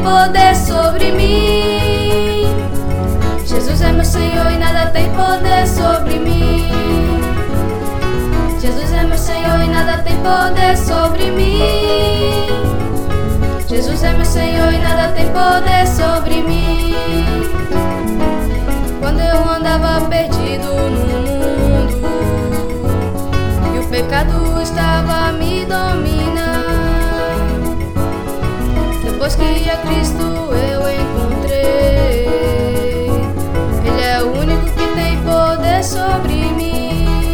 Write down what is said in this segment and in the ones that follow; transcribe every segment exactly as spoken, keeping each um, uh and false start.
poder sobre mim. Jesus é meu Senhor e nada tem poder sobre mim. Jesus é meu Senhor e nada tem poder sobre mim. Jesus é meu Senhor e nada tem poder sobre mim. Quando eu andava perdido no mundo e o pecado estava a me dominar, depois que a Cristo eu encontrei, Ele é o único que tem poder sobre mim.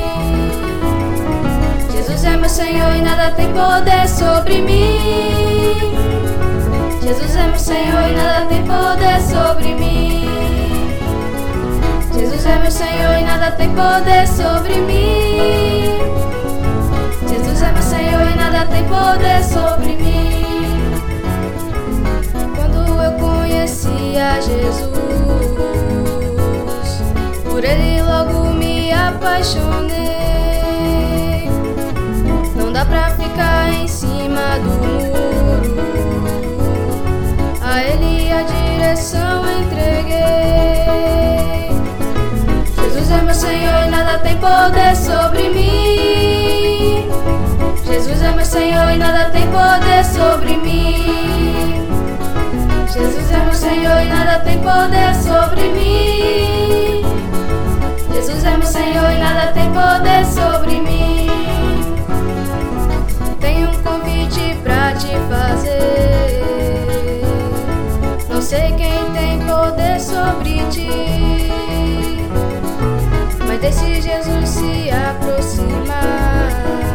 Jesus é meu Senhor e nada tem poder sobre mim. Jesus é meu Senhor e nada tem poder sobre mim. Jesus é meu Senhor e nada tem poder sobre mim. Jesus é meu Senhor e nada tem poder sobre mim. Quando eu conheci a Jesus, por Ele logo me apaixonei. Não dá pra ficar em cima do muro, a Ele a direção entreguei. Jesus é meu Senhor e nada tem poder sobre mim. Jesus é meu Senhor e nada tem poder sobre mim. Jesus é meu Senhor e nada tem poder sobre mim. Jesus é meu Senhor e nada tem poder sobre mim. Tenho um convite pra te fazer. Não sei quem tem poder sobre ti, mas deixe Jesus se aproximar,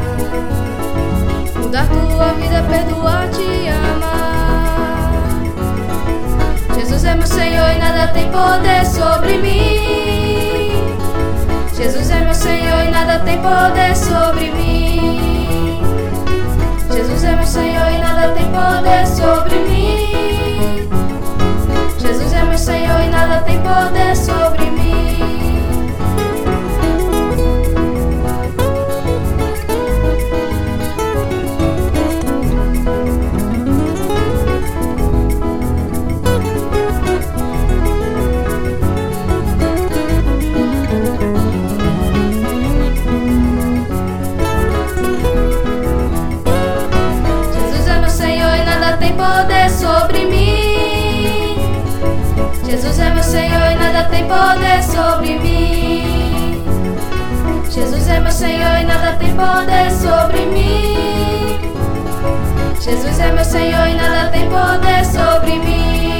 mudar tua vida, perdoar, te amar. Jesus é meu Senhor e nada tem poder sobre mim. Jesus é meu Senhor e nada tem poder sobre mim. Jesus é meu Senhor e nada tem poder sobre mim. Jesus é meu Senhor e nada tem poder sobre mim. Tem poder sobre mim. Jesus é meu Senhor e nada tem poder sobre mim. Jesus é meu Senhor e nada tem poder sobre mim. Jesus é meu Senhor e nada tem poder sobre mim.